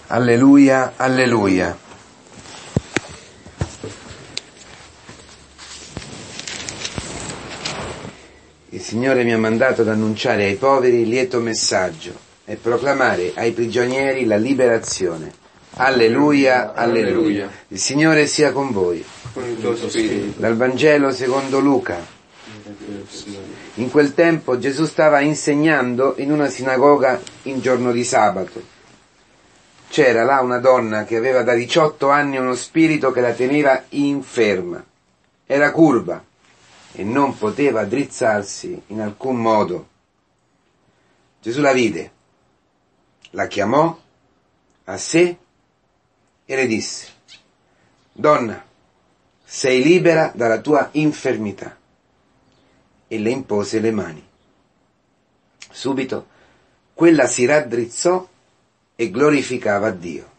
Alleluia, alleluia. Il Signore mi ha mandato ad annunciare ai poveri il lieto messaggio e proclamare ai prigionieri la liberazione. Alleluia, alleluia. Il Signore sia con voi. Con il tuo spirito. Dal Vangelo secondo Luca. In quel tempo Gesù stava insegnando in una sinagoga in giorno di sabato. C'era là una donna che aveva da 18 anni uno spirito che la teneva inferma. Era curva e non poteva drizzarsi in alcun modo. Gesù la vide, la chiamò a sé e le disse: «Donna, sei libera dalla tua infermità». E le impose le mani. Subito quella si raddrizzò e glorificava Dio.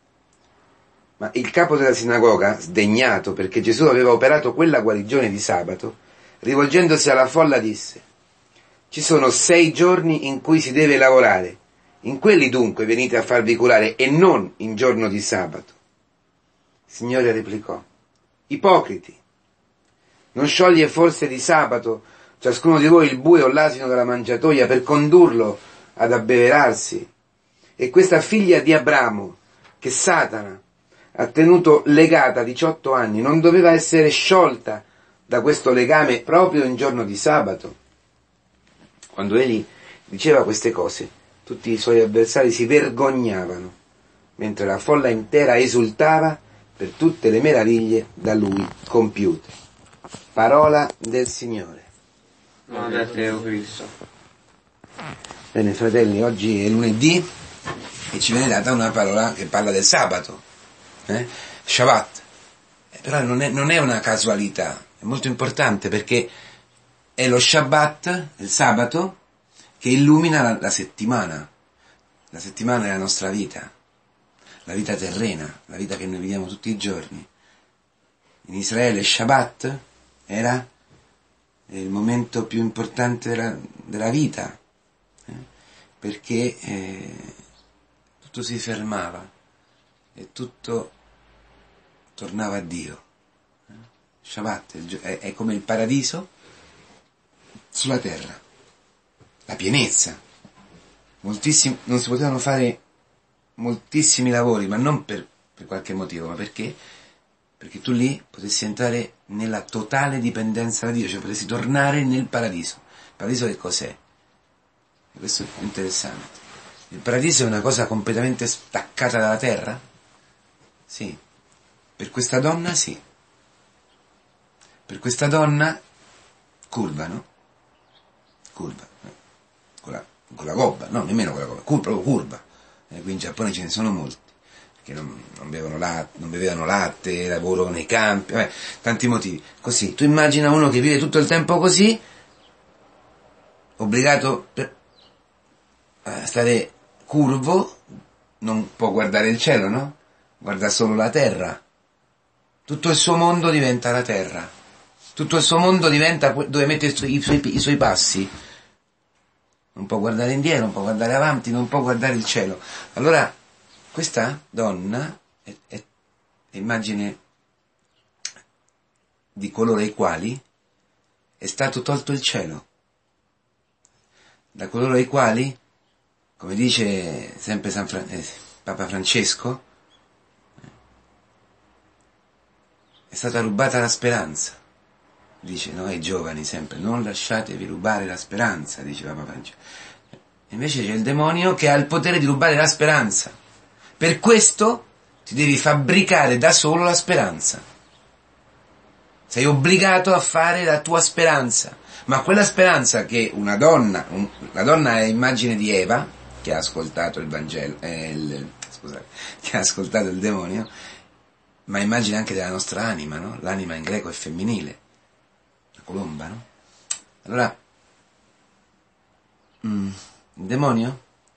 Ma il capo della sinagoga, sdegnato perché Gesù aveva operato quella guarigione di sabato, rivolgendosi alla folla disse: «Ci sono 6 giorni in cui si deve lavorare, in quelli dunque venite a farvi curare e non in giorno di sabato». Il Signore replicò: «Ipocriti, non scioglie forse di sabato ciascuno di voi il bue o l'asino dalla mangiatoia per condurlo ad abbeverarsi? E questa figlia di Abramo, che Satana ha tenuto legata 18 anni, non doveva essere sciolta da questo legame proprio in giorno di sabato?» Quando egli diceva queste cose, tutti i suoi avversari si vergognavano, mentre la folla intera esultava per tutte le meraviglie da lui compiute. Parola del Signore. Lode a te, o Cristo. Bene, fratelli, oggi è lunedì e ci viene data una parola che parla del sabato, Shabbat. Però non è una casualità, è molto importante perché è lo Shabbat, il sabato, che illumina la settimana. La settimana è la nostra vita, la vita terrena, la vita che noi viviamo tutti i giorni. In Israele Shabbat era il momento più importante della vita, perché tutto si fermava e tutto tornava a Dio. Shabbat è come il paradiso sulla terra, la pienezza. Non si potevano fare moltissimi lavori, ma non per qualche motivo, ma perché tu lì potessi entrare nella totale dipendenza da Dio, cioè potessi tornare nel paradiso. Il paradiso che cos'è? E questo è interessante. Il paradiso è una cosa completamente staccata dalla terra? Sì. Per questa donna sì. Per questa donna curva, no? Curva. Con la gobba, no, nemmeno con la gobba, proprio curva. Qui in Giappone ce ne sono molti, che non bevevano latte, lavoro nei campi, tanti motivi. Così, tu immagina uno che vive tutto il tempo così, obbligato a stare curvo, non può guardare il cielo, no? Guarda solo la terra. Tutto il suo mondo diventa la terra. Tutto il suo mondo diventa dove mette i suoi passi. Non può guardare indietro, non può guardare avanti, non può guardare il cielo. Allora, questa donna è immagine di coloro ai quali è stato tolto il cielo. Da coloro ai quali, come dice sempre Papa Francesco, è stata rubata la speranza. Dice, no, ai giovani sempre, non lasciatevi rubare la speranza, dice Papa Francesco. Invece c'è il demonio che ha il potere di rubare la speranza. Per questo ti devi fabbricare da solo la speranza. Sei obbligato a fare la tua speranza. Ma quella speranza che la donna è immagine di Eva, che ha ascoltato il Vangelo, che ha ascoltato il demonio, ma immagine anche della nostra anima, no? L'anima in greco è femminile. Colomba, no? Allora, il demonio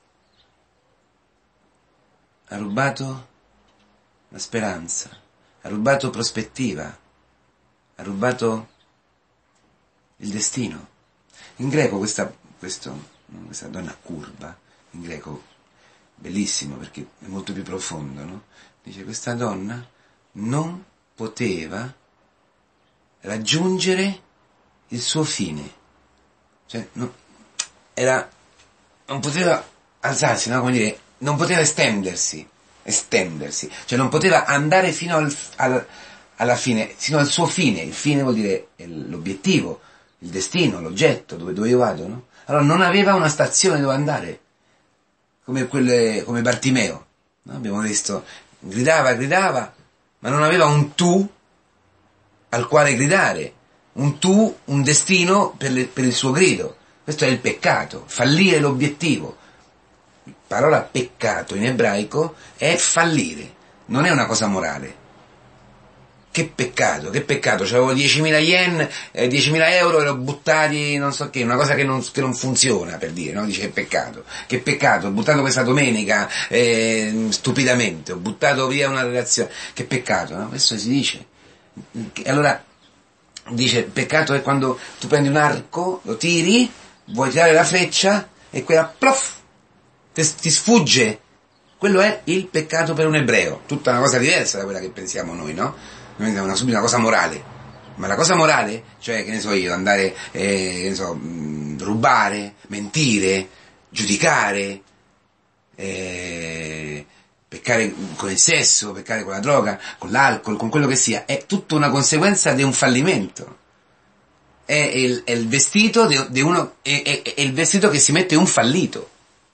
ha rubato la speranza, ha rubato prospettiva, ha rubato il destino. In greco questa donna curva, in greco bellissimo perché è molto più profondo, no? Dice, questa donna non poteva raggiungere il suo fine, cioè non poteva alzarsi, no? Come dire, non poteva estendersi, cioè non poteva andare fino alla fine, fino al suo fine. Il fine vuol dire l'obiettivo, il destino, l'oggetto, dove io vado, no? Allora non aveva una stazione dove andare, come Bartimeo, no? Abbiamo visto, gridava, ma non aveva un tu al quale gridare, un destino per il suo grido. Questo è il peccato, fallire l'obiettivo. La parola peccato in ebraico è fallire, non è una cosa morale. Che peccato, c'avevo 10.000 yen, 10.000 euro, ero buttati, non so che, una cosa che non funziona, per dire, no? Dice che peccato, ho buttato questa domenica, stupidamente, ho buttato via una relazione, che peccato, no? Questo si dice. Allora, dice, peccato è quando tu prendi un arco, lo tiri, vuoi tirare la freccia, e quella, plof, ti sfugge. Quello è il peccato per un ebreo, tutta una cosa diversa da quella che pensiamo noi, no? Noi pensiamo subito una cosa morale, ma la cosa morale, cioè, che ne so io, andare, rubare, mentire, giudicare, peccare con il sesso, peccare con la droga, con l'alcol, con quello che sia, è tutta una conseguenza di un fallimento. È il vestito di uno, è il vestito che si mette un fallito.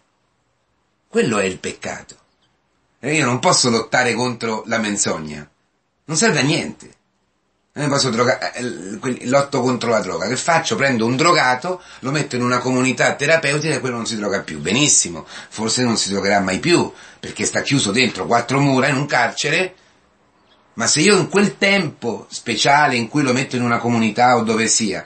Quello è il peccato. E io non posso lottare contro la menzogna. Non serve a niente. Non posso lotto contro la droga. Che faccio? Prendo un drogato, lo metto in una comunità terapeutica e quello non si droga più. Benissimo. Forse non si drogherà mai più, perché sta chiuso dentro 4 mura in un carcere. Ma se io in quel tempo speciale in cui lo metto in una comunità o dove sia,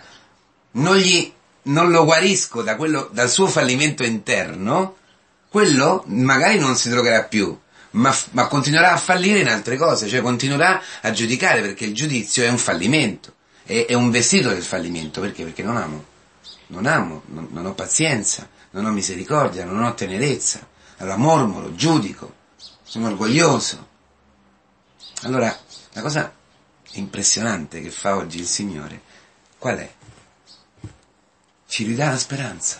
non lo guarisco dal suo fallimento interno, quello magari non si drogherà più. Ma continuerà a fallire in altre cose, cioè continuerà a giudicare, perché il giudizio è un fallimento, è un vestito del fallimento. Perché? Perché non amo, non ho pazienza, non ho misericordia, non ho tenerezza, allora mormoro, giudico, sono orgoglioso. Allora, la cosa impressionante che fa oggi il Signore, qual è? Ci ridà la speranza,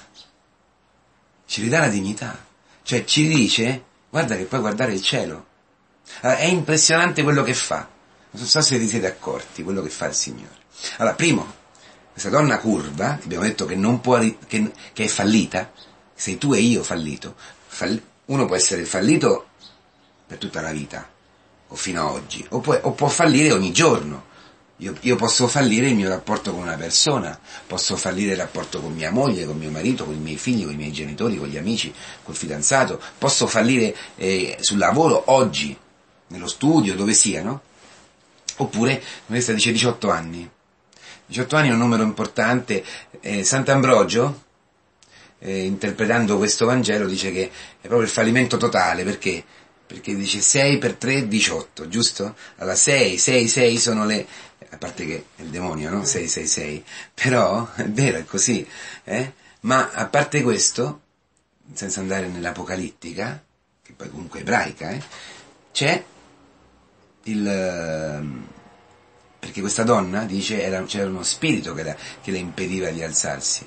ci ridà la dignità, cioè ci dice, guarda che puoi guardare il cielo. Allora, è impressionante quello che fa. Non so se vi siete accorti, quello che fa il Signore. Allora, primo, questa donna curva, abbiamo detto che non può, che è fallita, sei tu e io fallito. Uno può essere fallito per tutta la vita, o fino ad oggi, o può fallire ogni giorno. Io posso fallire il mio rapporto con una persona, posso fallire il rapporto con mia moglie, con mio marito, con i miei figli, con i miei genitori, con gli amici, col fidanzato, posso fallire sul lavoro oggi, nello studio, dove sia, no? Oppure, questa dice 18 anni. 18 anni è un numero importante. Sant'Ambrogio, interpretando questo Vangelo, dice che è proprio il fallimento totale. Perché? Perché dice 6 per 3, 18, giusto? Allora 6 sono le... a parte che è il demonio, no? 6. Però, è vero, è così. Ma a parte questo, senza andare nell'Apocalittica, che poi comunque è ebraica, c'è perché questa donna, dice, c'era uno spirito che le impediva di alzarsi.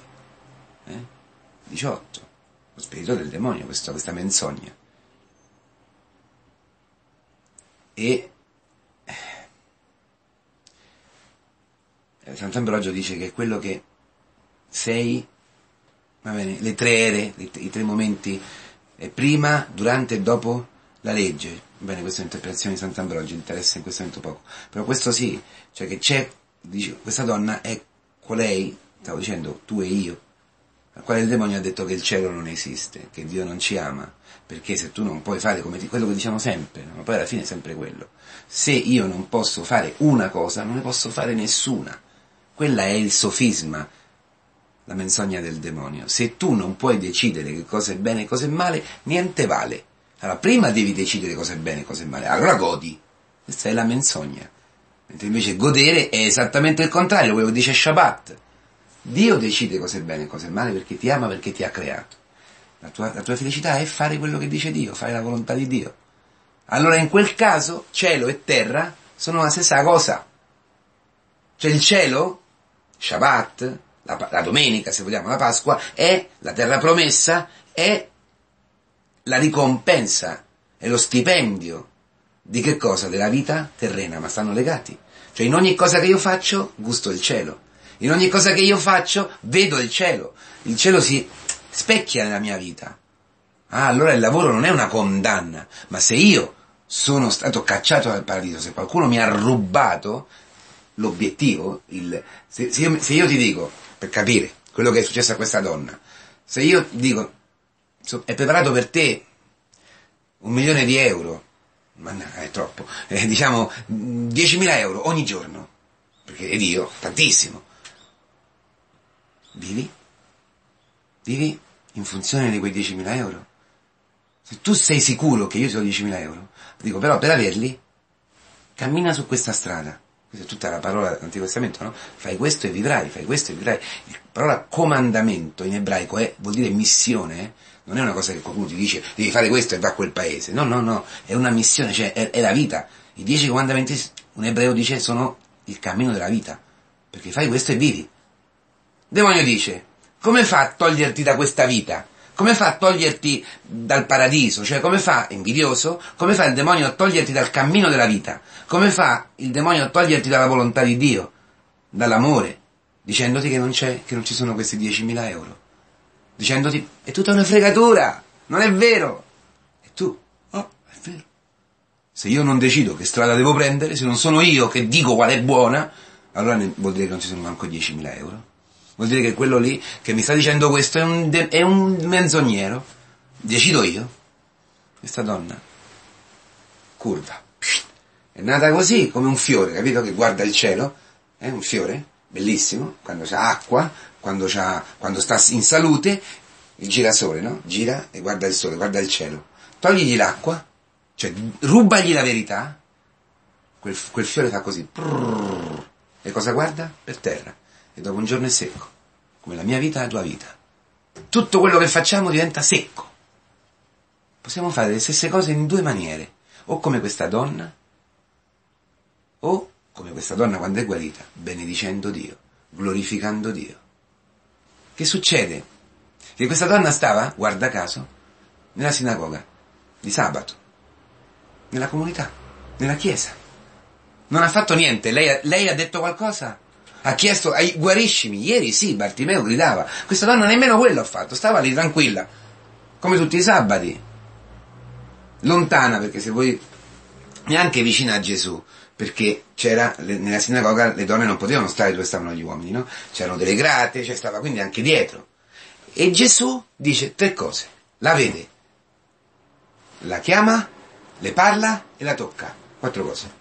18. Lo spirito del demonio, questa menzogna. E Sant'Ambrogio dice che è quello che va bene, le 3 ere, i 3 momenti, prima, durante e dopo la legge. Bene, questa è un'interpretazione di Sant'Ambrogio, interessa in questo momento poco. Però questo sì, cioè che dice, questa donna è colei, stavo dicendo, tu e io, al quale il demonio ha detto che il cielo non esiste, che Dio non ci ama, perché se tu non puoi fare quello che diciamo sempre, ma poi alla fine è sempre quello, se io non posso fare una cosa, non ne posso fare nessuna. Quella è il sofisma, la menzogna del demonio. Se tu non puoi decidere che cosa è bene e cosa è male, niente vale. Allora, prima devi decidere cosa è bene e cosa è male, allora godi. Questa è la menzogna. Mentre invece godere è esattamente il contrario, quello che dice Shabbat. Dio decide cosa è bene e cosa è male perché ti ama, perché ti ha creato. La tua felicità è fare quello che dice Dio, fare la volontà di Dio. Allora in quel caso cielo e terra sono la stessa cosa. Cioè il cielo, Shabbat, la domenica se vogliamo, la Pasqua, è la terra promessa, è la ricompensa, è lo stipendio di che cosa? Della vita terrena, ma stanno legati. Cioè in ogni cosa che io faccio gusto il cielo, in ogni cosa che io faccio vedo il cielo si specchia nella mia vita. Allora il lavoro non è una condanna, ma se io sono stato cacciato dal paradiso, se qualcuno mi ha rubato l'obiettivo, se io ti dico, per capire quello che è successo a questa donna, se io dico è preparato per te 1.000.000 di euro, ma no, è troppo, diciamo 10.000 euro ogni giorno, perché è Dio, tantissimo, vivi in funzione di quei 10.000 euro. Se tu sei sicuro che io ti do 10.000 euro, dico però per averli cammina su questa strada. Questa è tutta la parola dell'Antico Testamento, no? Fai questo e vivrai, fai questo e vivrai. La parola comandamento in ebraico vuol dire missione, non è una cosa che qualcuno ti dice devi fare questo e va a quel paese. No, è una missione, cioè è la vita. I 10 comandamenti, un ebreo dice, sono il cammino della vita, perché fai questo e vivi. Il demonio dice, come fa a toglierti da questa vita? Come fa a toglierti dal paradiso? Cioè come fa, invidioso, come fa il demonio a toglierti dal cammino della vita? Come fa il demonio a toglierti dalla volontà di Dio, dall'amore, dicendoti che non ci sono questi 10.000 euro? Dicendoti, è tutta una fregatura, non è vero. E tu, oh, è vero. Se io non decido che strada devo prendere, se non sono io che dico qual è buona, allora vuol dire che non ci sono manco 10.000 euro. Vuol dire che quello lì che mi sta dicendo questo è un menzognero. Decido io. Questa donna, curva, è nata così, come un fiore, capito? Che guarda il cielo, è un fiore, bellissimo, quando c'ha acqua, quando sta in salute, il girasole, no? Gira e guarda il sole, guarda il cielo. Togligli l'acqua, cioè rubagli la verità, quel fiore fa così, e cosa guarda? Per terra. E dopo un giorno è secco, come la mia vita e la tua vita. Tutto quello che facciamo diventa secco. Possiamo fare le stesse cose in due maniere, o come questa donna, o come questa donna quando è guarita, benedicendo Dio, glorificando Dio. Che succede? Che questa donna stava, guarda caso, nella sinagoga, di sabato, nella comunità, nella chiesa. Non ha fatto niente, lei ha detto qualcosa? Ha chiesto, guariscimi, ieri sì, Bartimeo gridava, questa donna nemmeno quello ha fatto, stava lì tranquilla, come tutti i sabati, lontana, perché se vuoi, neanche vicina a Gesù, perché nella sinagoga le donne non potevano stare dove stavano gli uomini, no? C'erano delle grate, stava quindi anche dietro. E Gesù dice 3 cose, la vede, la chiama, le parla e la tocca, 4 cose.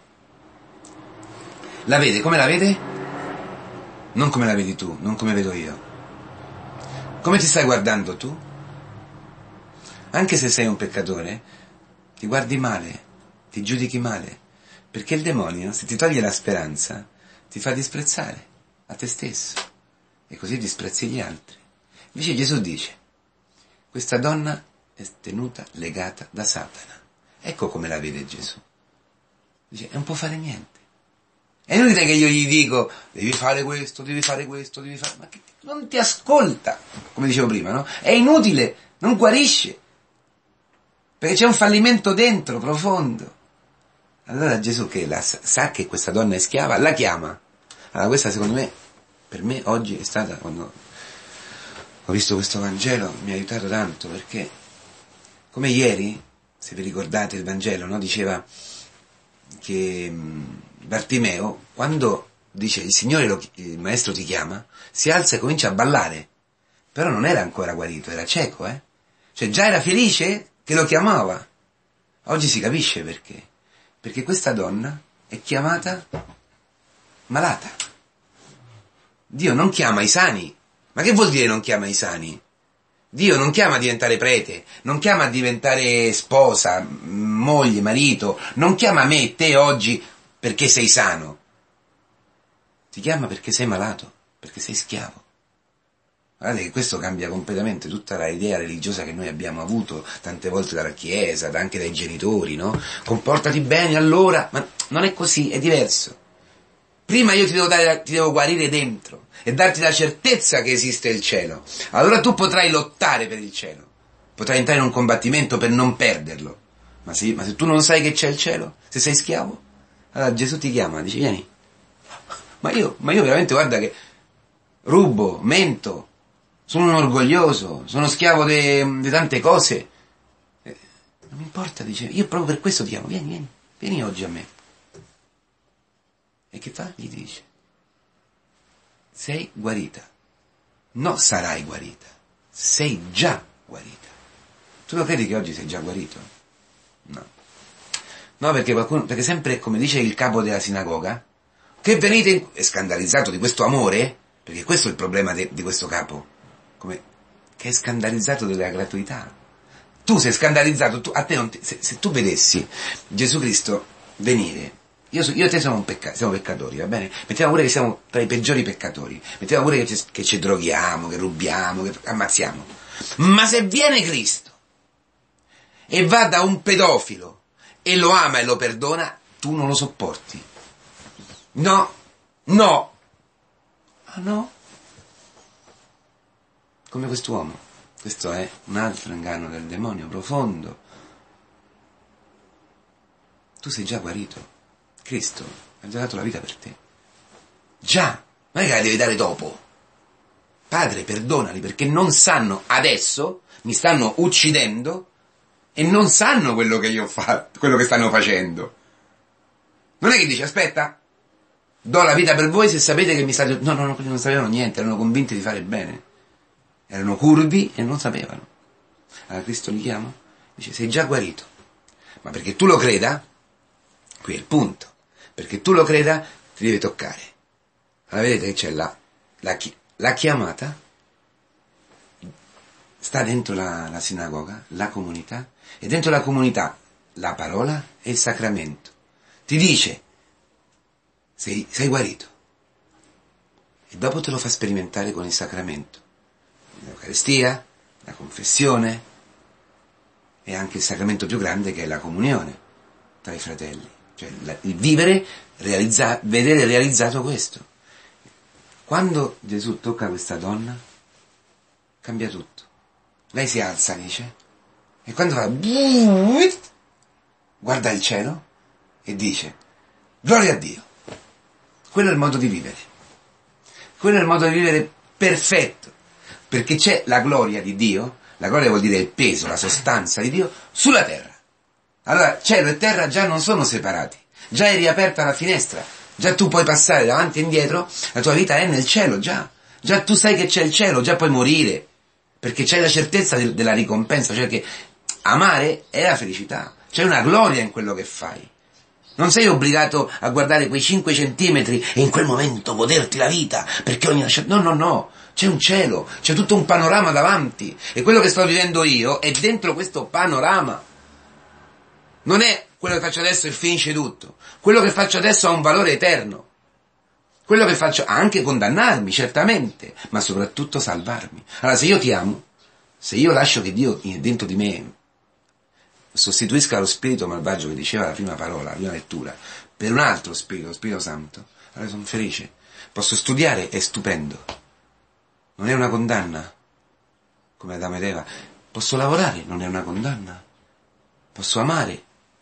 La vede, come la vede? Non come la vedi tu, non come vedo io. Come ti stai guardando tu? Anche se sei un peccatore, ti guardi male, ti giudichi male, perché il demonio, se ti toglie la speranza, ti fa disprezzare a te stesso e così disprezzi gli altri. Invece Gesù dice, questa donna è tenuta legata da Satana. Ecco come la vede Gesù. Dice, non può fare niente. È inutile che io gli dico, devi fare questo, ma che non ti ascolta, come dicevo prima, no? È inutile, non guarisce, perché c'è un fallimento dentro, profondo. Allora Gesù, che sa che questa donna è schiava, la chiama. Allora questa secondo me, per me oggi è stata, quando ho visto questo Vangelo, mi ha aiutato tanto, perché come ieri, se vi ricordate il Vangelo, no? Diceva che Bartimeo, quando dice il Signore, il Maestro ti chiama, si alza e comincia a ballare, però non era ancora guarito, era cieco, cioè già era felice che lo chiamava. Oggi si capisce perché questa donna è chiamata malata. Dio non chiama i sani. Ma che vuol dire non chiama i sani? Dio non chiama a diventare prete, non chiama a diventare sposa, moglie, marito, non chiama me e te oggi perché sei sano. Ti chiama perché sei malato, perché sei schiavo. Guardate che questo cambia completamente tutta l'idea religiosa che noi abbiamo avuto tante volte dalla Chiesa, anche dai genitori, no? Comportati bene allora, ma non è così, è diverso. Prima io ti devo guarire dentro e darti la certezza che esiste il cielo. Allora tu potrai lottare per il cielo, potrai entrare in un combattimento per non perderlo. Ma se tu non sai che c'è il cielo, se sei schiavo, allora Gesù ti chiama, dice vieni. Ma io veramente guarda che rubo, mento, sono un orgoglioso, sono schiavo di tante cose. Non mi importa, dice, io proprio per questo ti chiamo, vieni oggi a me. E che fa? Gli dice, sei guarita, no sarai guarita, sei già guarita. Tu lo credi che oggi sei già guarito? No, perché sempre, come dice il capo della sinagoga, che venite, è scandalizzato di questo amore, perché questo è il problema di questo capo, che è scandalizzato della gratuità. Tu sei scandalizzato, se tu vedessi Gesù Cristo venire, io e te siamo peccatori, va bene? Mettiamo pure che siamo tra i peggiori peccatori, mettiamo pure che ci droghiamo, che rubiamo, che ammazziamo. Ma se viene Cristo e va da un pedofilo e lo ama e lo perdona, tu non lo sopporti. No. Ah no? Come quest'uomo. Questo è un altro inganno del demonio profondo. Tu sei già guarito. Cristo ha già dato la vita per te. Già, non è che la devi dare dopo. Padre, perdonali perché non sanno adesso, mi stanno uccidendo e non sanno quello che io ho fatto, quello che stanno facendo. Non è che dice, aspetta, do la vita per voi se sapete che mi state... No, non sapevano niente, erano convinti di fare bene. Erano curvi e non sapevano. Allora Cristo li chiama, dice, sei già guarito. Ma perché tu lo creda, qui è il punto, perché tu lo creda ti deve toccare. Allora vedete che c'è la chiamata, sta dentro la sinagoga, la comunità, e dentro la comunità la parola e il sacramento. Ti dice, sei guarito. E dopo te lo fa sperimentare con il sacramento. L'Eucaristia, la confessione e anche il sacramento più grande che è la comunione tra i fratelli. Cioè il vivere, vedere realizzato questo. Quando Gesù tocca questa donna, cambia tutto. Lei si alza, dice, e quando fa, guarda il cielo e dice, gloria a Dio. Quello è il modo di vivere. Quello è il modo di vivere perfetto. Perché c'è la gloria di Dio, la gloria vuol dire il peso, la sostanza di Dio, sulla terra. Allora cielo e terra già non sono separati, già è riaperta la finestra, già tu puoi passare davanti e indietro, la tua vita è nel cielo già tu sai che c'è il cielo, già puoi morire, perché c'hai la certezza della ricompensa, cioè che amare è la felicità, c'è una gloria in quello che fai. Non sei obbligato a guardare quei 5 centimetri e in quel momento goderti la vita, perché ogni... No. C'è un cielo, c'è tutto un panorama davanti. E quello che sto vivendo io è dentro questo panorama. Non è quello che faccio adesso e finisce tutto. Quello che faccio adesso ha un valore eterno. Quello che faccio ha anche condannarmi, certamente, ma soprattutto salvarmi. Allora, se io ti amo, se io lascio che Dio dentro di me sostituisca lo spirito malvagio che diceva la prima parola, la prima lettura, per un altro spirito, lo Spirito Santo, allora sono felice. Posso studiare, è stupendo. Non è una condanna, come Adamo ed Eva. Posso lavorare, non è una condanna. Posso amare,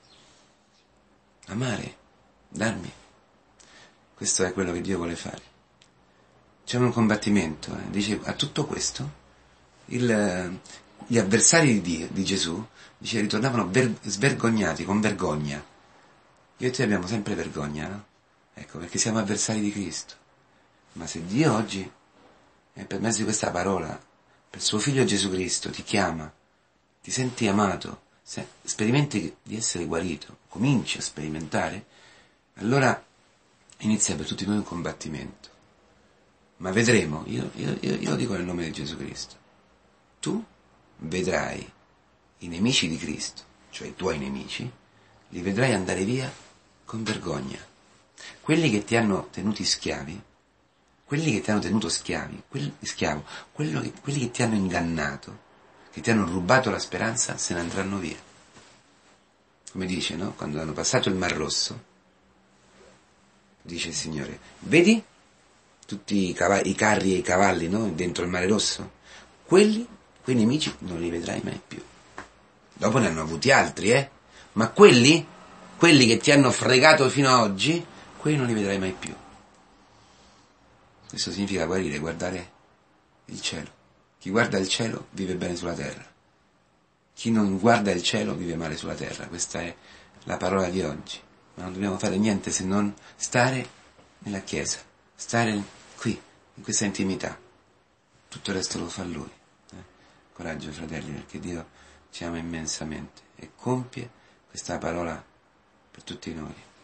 darmi. Questo è quello che Dio vuole fare. C'è un combattimento, dice, a tutto questo, gli avversari di Gesù, dice, ritornavano svergognati, con vergogna. Io e te abbiamo sempre vergogna, no? Ecco, perché siamo avversari di Cristo. Ma se Dio oggi, per mezzo di questa parola, per suo figlio Gesù Cristo, ti chiama, ti senti amato, sperimenti di essere guarito, cominci a sperimentare, allora inizia per tutti noi un combattimento. Ma vedremo, io lo dico nel nome di Gesù Cristo, tu vedrai i nemici di Cristo, cioè i tuoi nemici, li vedrai andare via con vergogna. Quelli che ti hanno tenuti schiavi, quelli che ti hanno tenuto schiavo, quelli che ti hanno ingannato, che ti hanno rubato la speranza, se ne andranno via. Come dice, no? Quando hanno passato il Mar Rosso, dice il Signore, vedi tutti i carri e i cavalli, no? Dentro il Mare Rosso? Quei nemici non li vedrai mai più. Dopo ne hanno avuti altri, ma quelli che ti hanno fregato fino ad oggi, quelli non li vedrai mai più. Questo significa guardare il cielo. Chi guarda il cielo vive bene sulla terra. Chi non guarda il cielo vive male sulla terra. Questa è la parola di oggi. Ma non dobbiamo fare niente se non stare nella Chiesa, stare qui, in questa intimità. Tutto il resto lo fa Lui. Coraggio, fratelli, perché Dio ci ama immensamente e compie questa parola per tutti noi.